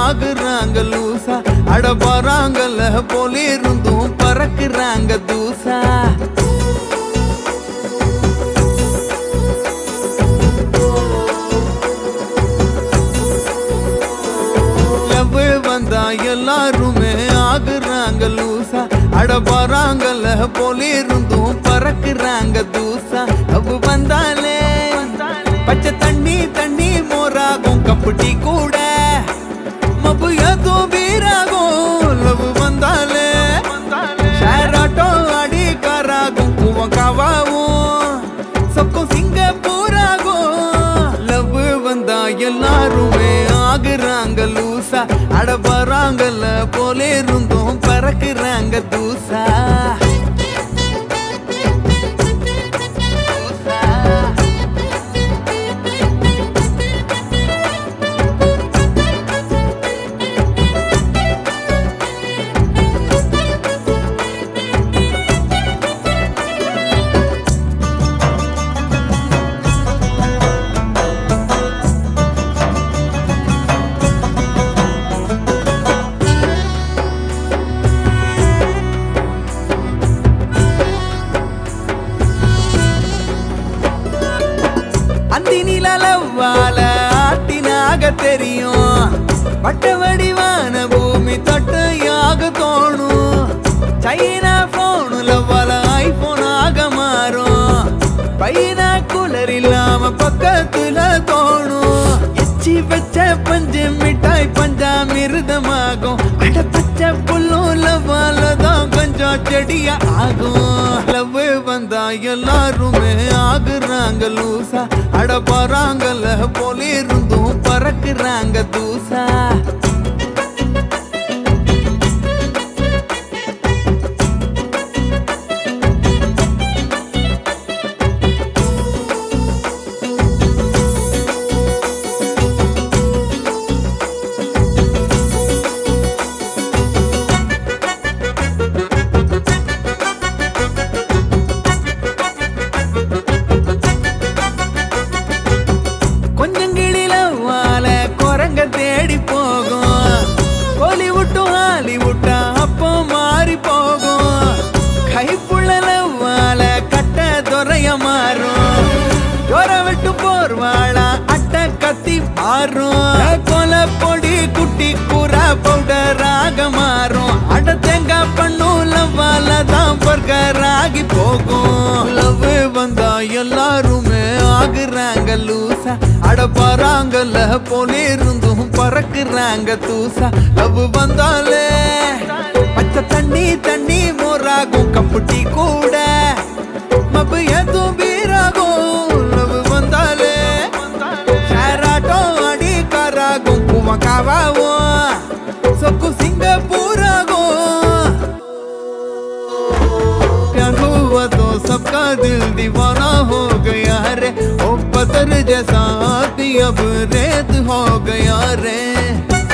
ஆகுறாங்க லூசா. அட வராங்கல்ல போல இருந்தும் பறக்குறாங்க தூசா. லவ் வந்தா எல்லாருமே ஆகுறாங்க லூசா. அட வராங்கல்ல போல இருந்தும் பறக்குறாங்க தூசா. லவ் வந்தாலே பச்சை தண்ணி தண்ணி மோராகும் கப்புட்டி கூட மப்பு ஏதோ வீராகும். லவ் வந்தாலே ஷேர் ஆட்டோ அடி காராகும் பூவங்காவாவும் சொக்கும் சிங்கப்பூராகும். லவ் வந்தா எல்லாருமே ஆகுறாங்க லூசா. அட வராங்கல்ல போல இருந்தும் பறக்குறாங்க தூசா. அந்தி நிலவால ஆட்டினாக தெரியும் வட்ட வடிவான பூமி தொட்டையாக தோணும். சைனா போனுல வல ஐபோனாக மாறும். பையனா குளர் இல்லாம பக்கத்துல தோணும். எச்சி வச்ச பஞ்சு மிட்டாய் பஞ்சாமிருதமாகும். அட பச்சை புல்லும் லவ்வாலதான் கொஞ்சம் செடியா ஆகும். லவ் வந்தா எல்லாருமே ஆகுறாங்க லூசா. அட வராங்கல்ல போல இருந்தும் பறக்குறாங்க தூசா. தேடி போகும் ஹாலிவுட்டும் ஹாலிவுட்டா அப்போ மாறி போகும். கைப்புள்ளவால கட்ட துறைய மாறும். ஜோர விட்டு போர்வாளா அட்ட கத்தி மாறும். கொலை பொடி குட்டி கூறா பவுடராக மாறும். அட தேங்காய் பண்ணுலவால தான் பர்கராகி போகும். லவ் வந்தா எல்லாருமே ஆகுறாங்க லூசா. அட வராங்கல்ல போல இருந்தும் பறக்குறாங்க தூசா. லவ் வந்தாலே பச்சை தண்ணி தண்ணி மோராகும் கப்புட்டி கூட மப்பு எதுவும் வீராகும். லவ் வந்தாலே ஷேர் ஆட்டோ அடி காராகும் பூவங்காவாவும் சொக்கு சிங்கப்பூராகும். प्यार हुआ तो सबका दिल दीवाना हो गया रे. ओ पत्थर जैसा आदमी अब रेत हो गया रे.